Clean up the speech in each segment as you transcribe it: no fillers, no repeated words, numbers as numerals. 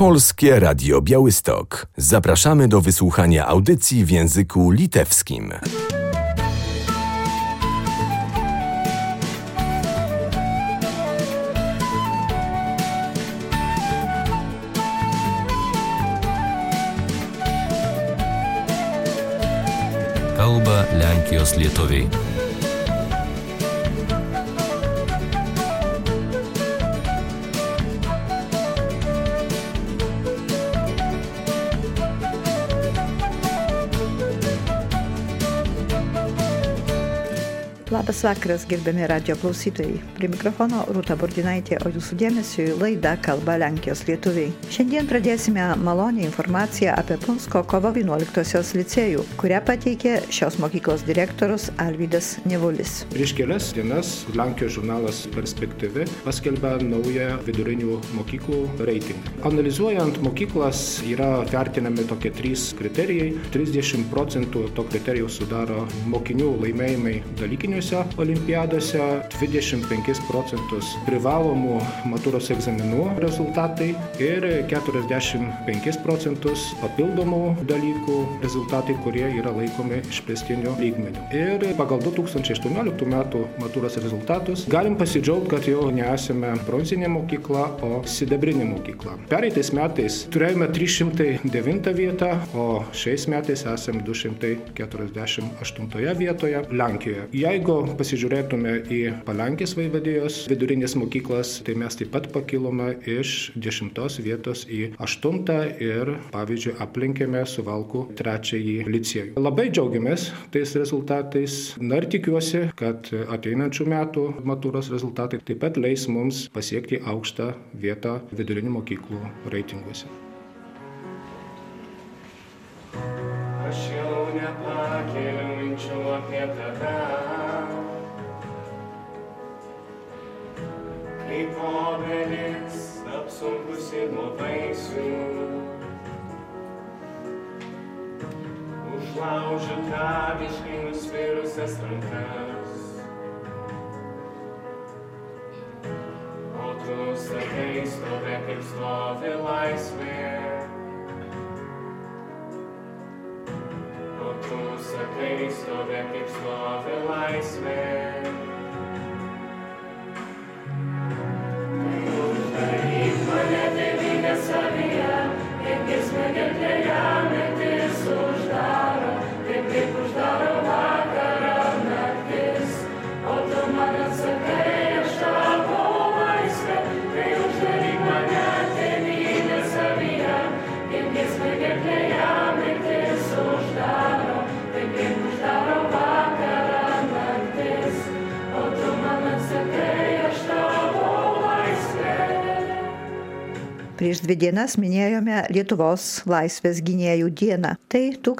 Polskie Radio Białystok. Zapraszamy do wysłuchania audycji w języku litewskim. Kalba Lenkijos lietuviai. Labas vakaras, gerbiami radijo klausytojai. Prie mikrofono Rūta Burdinaitė, o jūsų dėmesiui laida Kalba Lenkijos lietuviai. Šiandien pradėsime malonią informaciją apie Punsko kovo 11-osios licėjų, kurią pateikė šios mokyklos direktorius Alvydas Nevulis. Prieš kelias dienas Lenkijos žurnalas Perspektyvi paskelbė naują vidurinių mokyklų reitingą. Analizuojant mokyklas yra vertinami tokie 3 kriterijai. 30% to kriterijaus sudaro mokinių laimėjimai dalykiniuose olimpiadose, 25% privalomų matūros egzaminų rezultatai ir 45% papildomų dalykų rezultatai, kurie yra laikomi išplėstiniu lygmeniu. Ir pagal 2018 metų matūros rezultatus galim pasidžiaugti, kad jau nesame bronzinė mokykla, o sidabrinė mokykla. Pereitais metais turėjome 309 vietą, o šiais metais esame 248 vietoje Lenkijoje. Jeigu pasižiūrėtume į Palenkės vaivadijos vidurinės mokyklas, tai mes taip pat pakilome iš 10 vietos į 8 ir, pavyzdžiui, aplenkėme Suvalkų 3 licėjų. Labai džiaugiamės tais rezultatais. Ir tikiuosi, kad ateinančių metų matūros rezultatai taip pat leis mums pasiekti aukštą vietą vidurinių mokyklų reitinguose. Aš jau nepakeliu minčių apie tave, kaip obelis apsunkusi nuo vaisių, užlaužiu tragiškai nusvirusias rankas, o tu sakai stovė kaip stovi laisvė. Tu sakai, stovė kaip stovi laisvė. Tai uždaryk mane tėvynę savyje, kaip giesmė gerklėje mirtis uždaro, kaip uždaro vakarą naktis. O tu man atsakai, aš tavo laisvė. Tai uždaryk mane tėvynę savyje, kaip giesmė gerklėje mirtis uždaro. Kaip uždaro vakarą naktis, o tu man atsakai, aš tavo laisvė. Prieš 2 dienas minėjome Lietuvos laisvės gynėjų dieną. Tai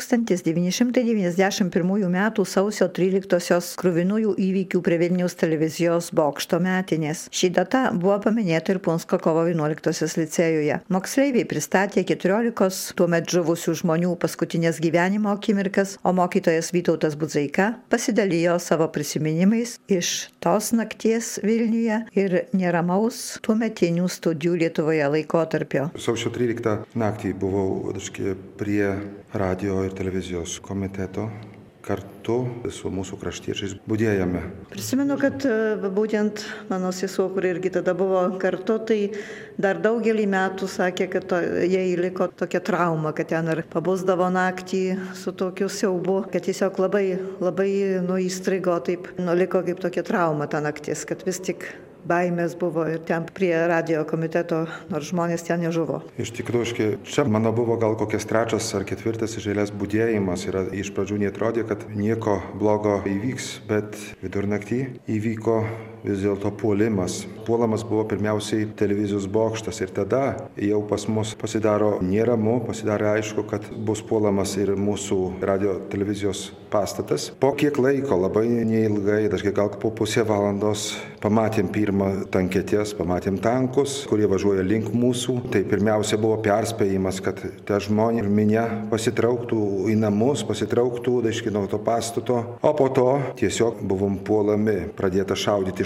1991 metų sausio 13-osios kruvinųjų įvykių prie Vilniaus televizijos bokšto metinės. Ši data buvo paminėta ir Punsko kovo 11-osios licėjuje. Moksleiviai pristatė 14 tuomet žuvusių žmonių paskutinės gyvenimo akimirkas, o mokytojas Vytautas Budzeika pasidalijo savo prisiminimais iš tos nakties Vilniuje ir neramaus tuometinių studijų Lietuvoje laikotarpio. Sausio 13 naktį buvau prie radio ir televizijos komiteto. Kartu su mūsų kraštiečiais budėjome. Prisimenu, kad būtent mano sesuo, kuri irgi tada buvo kartu, tai dar daugelį metų sakė, kad jai liko tokia trauma, kad ten ir pabusdavo naktį su tokiu siaubu, kad tiesiog labai įstrigo, taip liko kaip tokia trauma ta naktis, kad vis tik baimės buvo ir ten prie radio komiteto, nors žmonės ten nežuvo. Iš tikrųjų, čia mano buvo gal kokias 3 ar 4 iš eilės budėjimas ir iš pradžių neatrodė, kad nieko blogo įvyks, bet vidurnaktį įvyko vis dėlto puolimas. Puolamas buvo pirmiausiai televizijos bokštas ir tada jau pas mus pasidaro neramu, pasidarė aišku, kad bus puolamas ir mūsų radio televizijos pastatas. Po kiek laiko, labai neilgai, gal po pusę valandos, pamatėm pirmą tanketės, pamatėm tankus, kurie važiuoja link mūsų. Tai pirmiausia buvo perspėjimas, kad tie žmonės minia pasitrauktų į namus, pasitrauktų nuo to pastato, o po to tiesiog buvom puolami, pradėta šaudyti iš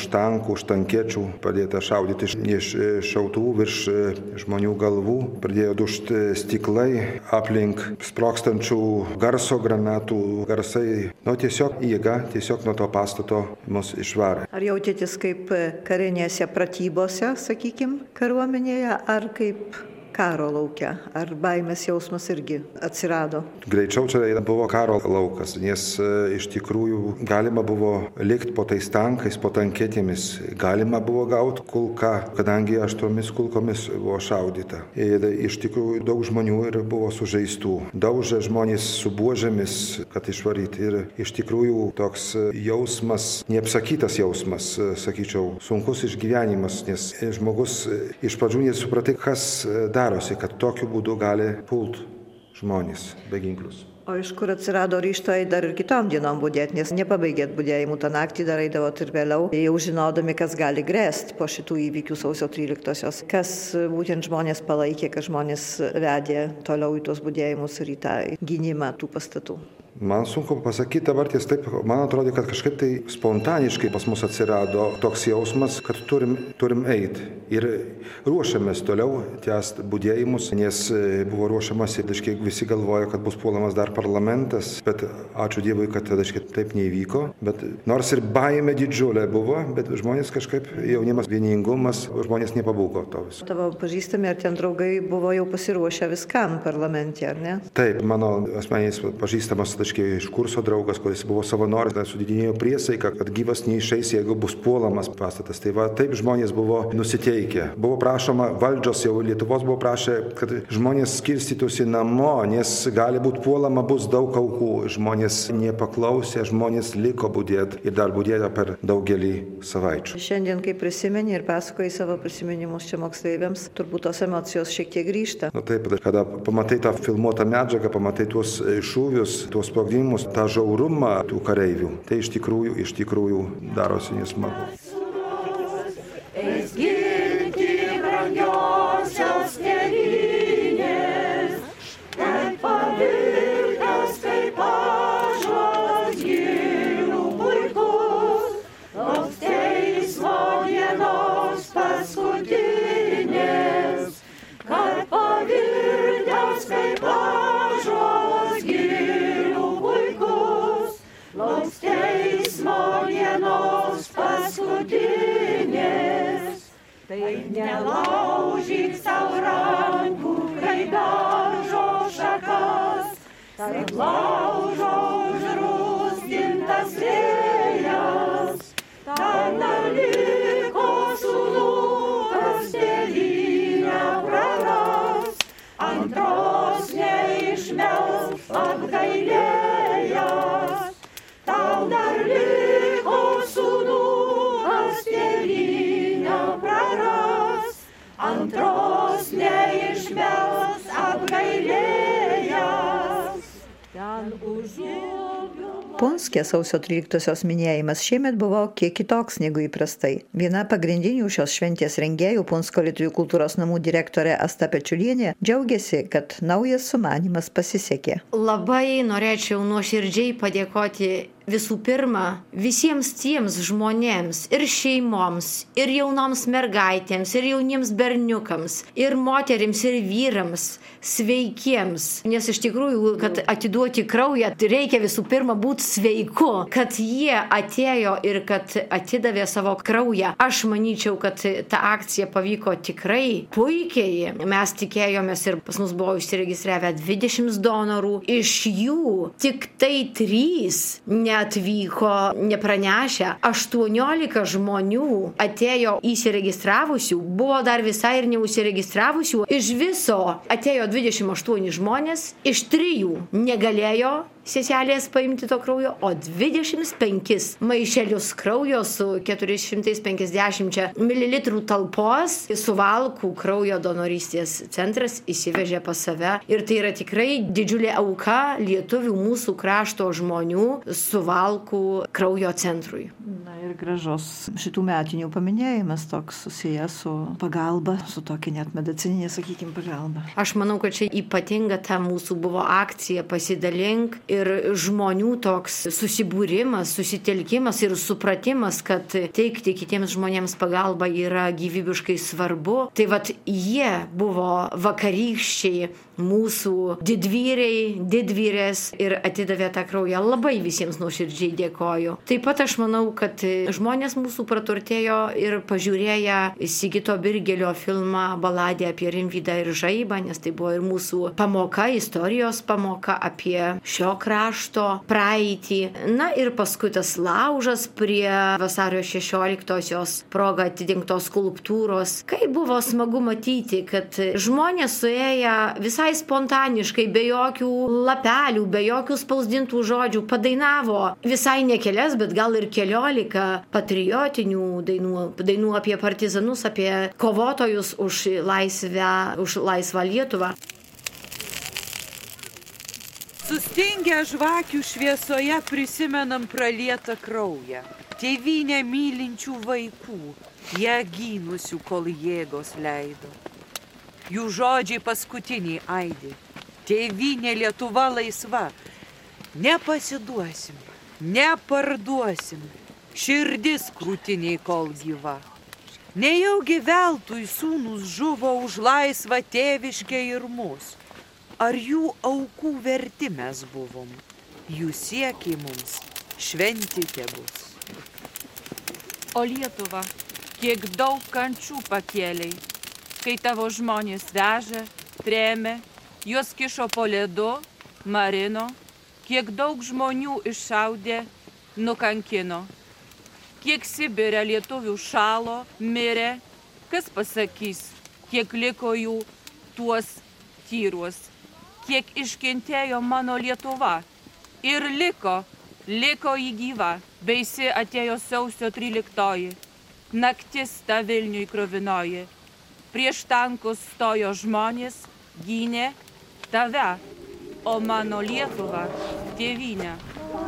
iš tankų, iš tankiečių, pradėta šaudyti iš šautuvų virš žmonių galvų, pradėjo dužti stiklai aplink sprogstančių garso granatų garsai. Tiesiog jėga, tiesiog nuo to pastato mus išvarė. Ar jautėtis kaip karinėse pratybose, sakykim, kariuomenėje, ar kaip karo lauke? Ar baimės jausmas irgi atsirado? Greičiau čia buvo karo laukas, nes iš tikrųjų galima buvo likti po tais tankais, po tanketėmis. Galima buvo gauti kulką, kadangi 8 kulkomis buvo šaudyta. Ir iš tikrųjų daug žmonių ir buvo sužeistų. Daužė žmonės su buožėmis, kad išvaryti. Ir iš tikrųjų toks jausmas, neapsakytas jausmas, sakyčiau, sunkus išgyvenimas, nes žmogus iš pradžių nesupratai, kas darosi, kad tokiu būdu gali pult žmonės be ginklus. O iš kur atsirado ryžto dar ir kitom dienom budėti, nes nepabaigėt budėjimų tą naktį, dar eidavot ir vėliau, jau žinodami, kas gali grėsti po šitų įvykių sausio 13-osios. Kas būtent žmonės palaikė, kad žmonės vedė toliau į tuos budėjimus ir į tą gynimą tų pastatų? Man sunku pasakyti dabar ties taip, man atrodo, kad kažkaip tai spontaniškai pas mus atsirado toks jausmas, kad turim eiti. Ir ruošiamės toliau tęsti budėjimus, nes buvo ruošiamas ir visi galvoja, kad bus puolamas dar parlamentas, bet ačiū Dievui, kad taip neįvyko. Bet nors ir baimė didžiulė buvo, bet žmonės kažkaip, jaunimas, vieningumas, žmonės nepabūgo to viso. Tavo pažįstami ar ten draugai buvo jau pasiruošę viskam parlamente, ar ne? Taip, mano asmeninis pažįstamas iš kurso draugas, kuris buvo savanoris, sudidinėjo priesaiką, kad gyvas neišeis, jeigu bus puolamas pastatas. Tai va, taip žmonės buvo nusiteikę. Buvo prašoma, valdžios jau Lietuvos buvo prašę, kad žmonės skirstytųsi namo, nes gali būti puolama, bus daug aukų. Žmonės nepaklausė, žmonės liko budėti ir dar budėjo per daugelį savaičių. Šiandien, kai prisimeni ir pasakoji savo prisiminimus čia moksleiviams, turbūt tos emocijos šiek tiek grįžta. Taip, kada pamatai tą filmuotą medžiagą, pamatai tuos šūvius, tuos sprogdinimus, tą žiaurumą tų kareivių, tai iš tikrųjų darosi nesmagu. Taip nelaužyk savo rankų, kai dažo šakas, taip laužo užrūstintas vėjas. Tada liko sūnus, tėvynę praras, antros neišmels apgailėjęs. Tau dar liko sūnus, tėvynę praras, antros neišmels apgailėjęs. Ten užubiu. Punske sausio 13-osios minėjimas šiemet buvo kiek kitoks negu įprastai. Viena pagrindinių šios šventės rengėjų, Punsko lietuvių kultūros namų direktorė Asta Pečiulienė, džiaugiasi, kad naujas sumanymas pasisekė. Labai norėčiau nuoširdžiai padėkoti visų pirma visiems tiems žmonėms ir šeimoms, ir jaunoms mergaitėms, ir jauniems berniukams, ir moterims, ir vyrams, sveikiems. Nes iš tikrųjų, kad atiduoti kraują, reikia visų pirma būti sveiku, kad jie atėjo ir kad atidavė savo kraują. Aš manyčiau, kad ta akcija pavyko tikrai puikiai. Mes tikėjomės ir pas mus buvo užsiregistravę 20 donorų. Iš jų tik tai 3 neatvyko nepranešę. 18 žmonių atėjo įsiregistravusių, buvo dar visai ir neužsiregistravusių. Iš viso atėjo 28 žmonės, iš 3 negalėjo seselės paimti to kraujo, o 25 maišelius kraujo su 450 ml talpos Suvalkų kraujo donorystės centras įsivežė pas save. Ir tai yra tikrai didžiulė auka lietuvių mūsų krašto žmonių, Suvalkų Suvalkų kraujo centrui. Na ir gražus šitų metinių paminėjimas toks susijęs su pagalba, su tokia net medicininė, sakykime, pagalba. Aš manau, kad čia ypatinga ta mūsų buvo akcija Pasidalink ir žmonių toks susibūrimas, susitelkimas ir supratimas, kad teikti kitiems žmonėms pagalbą yra gyvybiškai svarbu. Tai vat jie buvo vakarykščiai mūsų didvyriai, didvyrės ir atidavė tą kraują. Labai visiems nuoširdžiai dėkoju. Taip pat aš manau, kad žmonės mūsų praturtėjo ir pažiūrėję Sigito Birgelio filmą Baladė apie Rimvydą ir Žaibą, nes tai buvo ir mūsų pamoka, istorijos pamoka apie šio krašto praeitį. Na ir paskui tas laužas prie vasario 16-osios proga atidengtos skulptūros. Kaip buvo smagu matyti, kad žmonės suėję visai spontaniškai, be jokių lapelių, be jokių spausdintų žodžių, padainavo visai ne kelias, bet gal ir 14 patriotinių dainų apie partizanus, apie kovotojus už laisvą Lietuvą. Sustingę žvakių šviesoje prisimenam pralietą kraują. Tėvynę mylinčių vaikų, ją gynusių, kol jėgos leido. Jų žodžiai paskutiniai aidi. Tėvynė Lietuva laisva. Nepasiduosim, neparduosim. Širdis krūtiniai, kol gyva. Nejaugi veltui sūnus žuvo už laisvą tėviškę ir mus. Ar jų aukų verti mes buvom? Jų siekiai mums šventi tebus. O Lietuva, kiek daug kančių pakėlei. Kai tavo žmonės vežė, trėmė, juos kišo po ledu, marino, kiek daug žmonių iššaudė, nukankino. Kiek Sibire lietuvių šalo, mirė, kas pasakys, kiek liko jų tuos tyruos, kiek iškentėjo mano Lietuva. Ir liko į gyvą, baisi atėjo sausio 13-oji, naktis ta Vilniui kruvinoji. Prieš tankus stojo žmonės, gynė tave, o mano Lietuva tėvynę.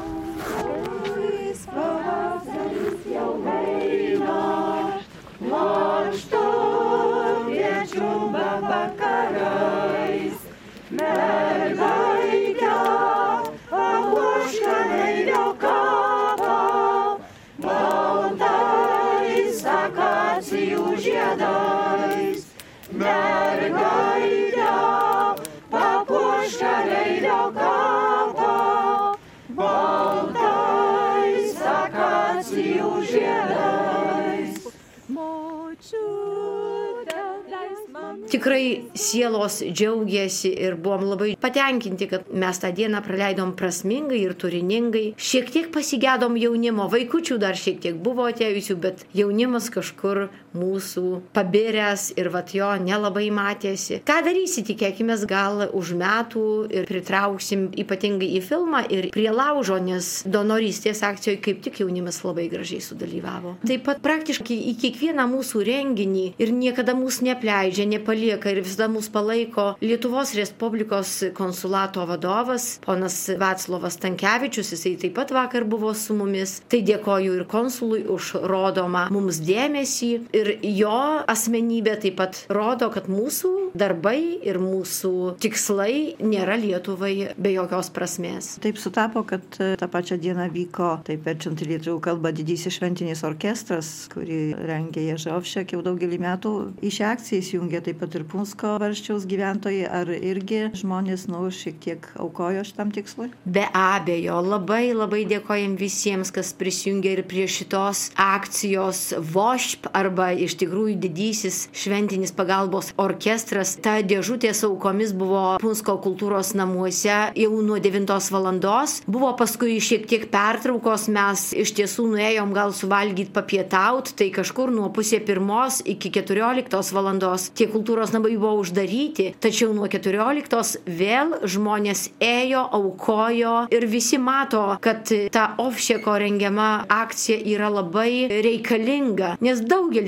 Pavasaris jau eina, laksto čiumba vakarais. Mergaitė papuoška Neilio kapą, baltais akacijų žiedais. Mergaitė papuoška Neilio kapą, baltais akacijų žiedais. Tikrai sielos džiaugiasi ir buvom labai patenkinti, kad mes tą dieną praleidom prasmingai ir turiningai. Šiek tiek pasigedom jaunimo, vaikučių dar šiek tiek buvo atėjusių, bet jaunimas kažkur mūsų pabiręs ir vat jo nelabai matėsi. Ką darysi, tikėkime, gal už metų ir pritrauksim ypatingai į filmą ir prie laužo, nes donorystės akcijoje kaip tik jaunimas labai gražiai sudalyvavo. Taip pat praktiškai į kiekvieną mūsų renginį ir niekada mūsų neapleidžia, nepalieka ir visada mūsų palaiko Lietuvos Respublikos konsulato vadovas, ponas Vaclovas Stankevičius, jisai taip pat vakar buvo su mumis. Tai dėkoju ir konsului už rodomą mums dėmesį ir jo asmenybė taip pat rodo, kad mūsų darbai ir mūsų tikslai nėra Lietuvai be jokios prasmės. Taip sutapo, kad tą pačią dieną vyko, taip verčiant į lietuvių kalbą, didysis šventinis orkestras, kurį rengė Ježovšek jau daugelį metų. Į šią akciją įsijungė taip pat ir Punsko Valsčiaus gyventojai, ar irgi žmonės šiek tiek aukojo šitam tikslui? Be abejo, labai labai dėkojam visiems, kas prisijungė ir prie šitos akcijos VOŠP arba iš tikrųjų didysis šventinis pagalbos orkestras. Ta dėžutė su aukomis buvo Punsko kultūros namuose jau nuo 9 valandos. Buvo paskui šiek tiek pertraukos, mes iš tiesų nuėjom gal suvalgyti papietaut, tai kažkur nuo 12:30 iki 14 valandos tie kultūros namai buvo uždaryti, tačiau nuo 14 vėl žmonės ėjo, aukojo ir visi mato, kad ta Ovšeko rengiama akcija yra labai reikalinga, nes daugelis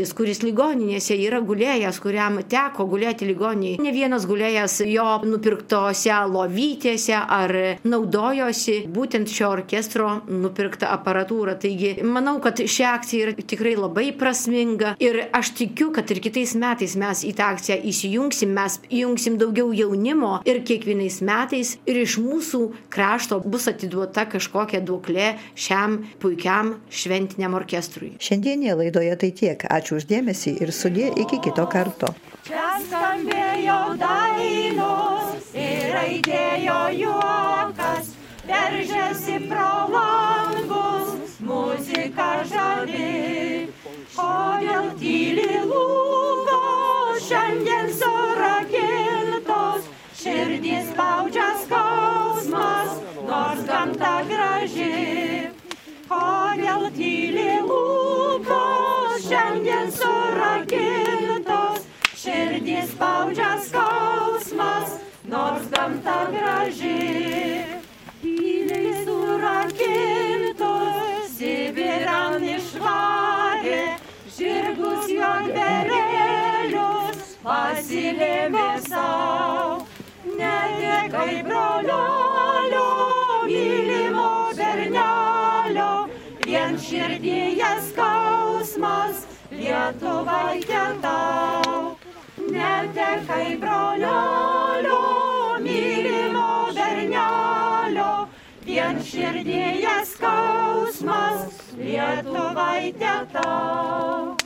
krikščionis, kuris ligoninėse yra gulėjęs, kuriam teko gulėti ligoniniai. Ne vienas gulėjęs jo nupirktose lovytėse ar naudojosi būtent šio orkestro nupirktą aparatūrą. Taigi, manau, kad ši akcija yra tikrai labai prasminga ir aš tikiu, kad ir kitais metais mes į tą akciją įsijungsim, mes įjungsim daugiau jaunimo ir kiekvienais metais ir iš mūsų krašto bus atiduota kažkokia duoklė šiam puikiam šventiniam orkestrui. Šiandienėje laidoje tai tiek. Ačiū uždėmesį ir sudie iki kito karto. Čia skambėjo dainos ir aidėjo juokas, veržėsi pro langus, muzika žavi. Kodėl tyli lūpos, šiandien surakintos, širdis spaudžia skausmas, nors gamta graži. Kodėl tyli lūpos, šiandien surakintos, širdis spaudžia skausmas, nors gamta graži. Tyliai surakintos, Sibiran išvarė, žirgus juokdarėlius pasilėmė sau. Netekai brolelio, mylimo bernelio, vien širdyje skausmas, Lietuvaitė tau. Netekai brolelio, mylimo bernelio, vien širdyje skausmas, Lietuvaitė tau.